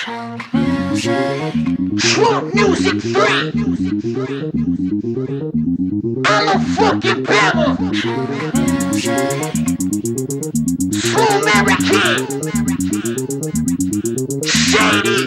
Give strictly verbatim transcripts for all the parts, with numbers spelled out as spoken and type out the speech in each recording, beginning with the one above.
Chunk music. Trunk music free. I'm a fucking pebble. Chunk music. True American. Shady.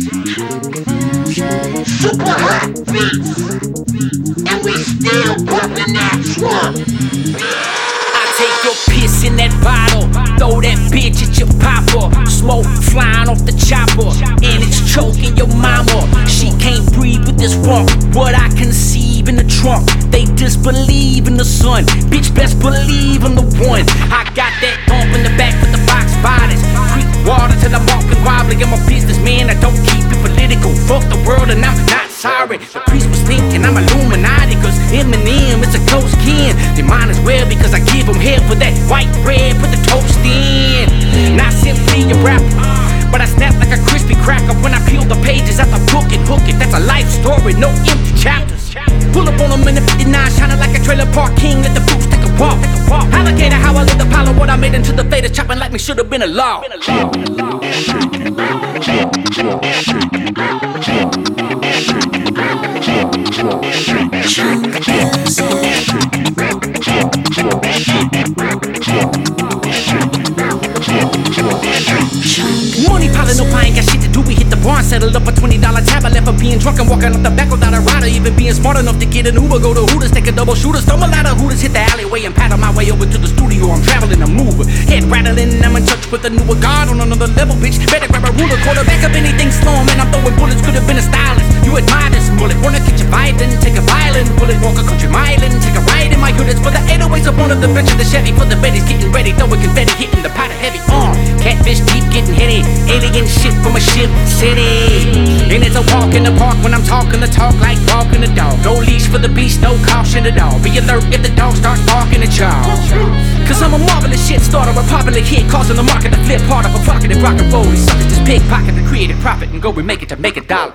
Super hot beats. And we still pumping that trunk. Take your piss in that bottle, throw that bitch at your papa. Smoke flying off the chopper, and it's choking your mama. She can't breathe with this funk, what I conceive in the trunk. They disbelieve in the sun, bitch best believe I'm the one. I got that bump in the back with the box bodies. Creek water till I'm walking wobbly. I'm a businessman, I don't keep it political. Fuck the world and I'm not sorry. The priest was thinking I'm Illuminati, cause Eminem is a close kin. They might as well because I give them head for that white bread, put the toast in. Not simply a rapper, but I snap like a crispy cracker when I peel the pages out the book and hook it. That's a life story, no empty chapters. Pull up on them in the fifty-nine, shining like a trailer park king. Let the boots take a walk. Alligator, how I lit the Apollo, what I made into the Vader, chopping like me should have been a law. Money piling up, I ain't got shit to do. We hit the barn, settled up a twenty dollar tab. I left for being drunk and walking up the back without a rider. Even being smart enough to get an Uber, go to Hooters, take a double shooter. Stumble out of Hooters, hit the alleyway and paddle my way over to the studio. I'm traveling a mover, head rattling, I'm in touch with a newer god on another level, bitch. Better grab a ruler, quarterback of anything slow, man. I'm throwing bullets, could have been a stylist. You admire this bullet, wanna catch a violin, take a violin bullet, walk a country mile and take a ride in my units for the eight oh eights up on the bench of the Chevy. For the Betty's getting ready, throwing confetti, hitting the pot of heavy arm. Catfish deep, getting heady, alien shit from a ship city. And it's a walk in the park when I'm talking the talk like walking the dog. No leash for the beast, no caution at all. Be alert if the dog starts barking at y'all. Cause I'm a marvelous shit starter, a popular hit, causing the market to flip hard of a pocket and rock and roll. These suckers just pickpocket the creative profit and go and make it to make a dollar.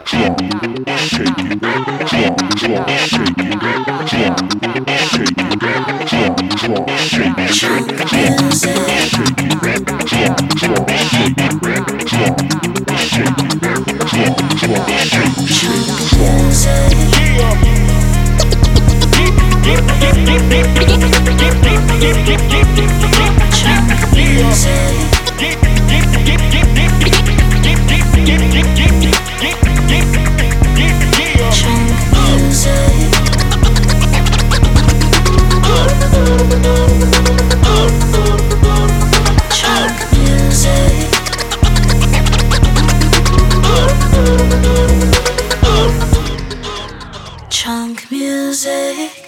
Chunk music.